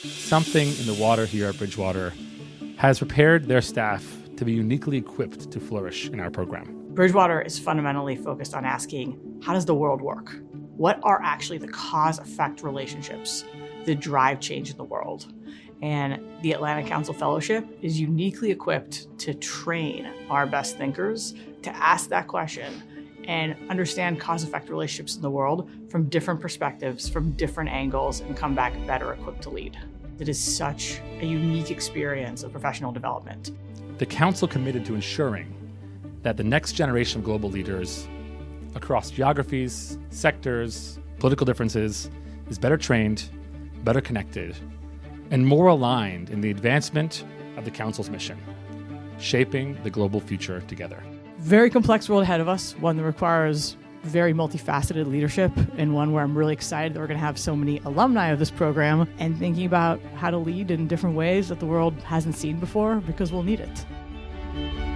Something in the water here at Bridgewater has prepared their staff to be uniquely equipped to flourish in our program. Bridgewater is fundamentally focused on asking, how does the world work? What are actually the cause-effect relationships that drive change in the world? And the Atlantic Council Fellowship is uniquely equipped to train our best thinkers to ask that question and understand cause-effect relationships in the world from different perspectives, from different angles, and come back better equipped to lead. It is such a unique experience of professional development. The Council committed to ensuring that the next generation of global leaders across geographies, sectors, political differences is better trained, better connected, and more aligned in the advancement of the Council's mission, shaping the global future together. Very complex world ahead of us, one that requires very multifaceted leadership, and one where I'm really excited that we're going to have so many alumni of this program and thinking about how to lead in different ways that the world hasn't seen before, because we'll need it.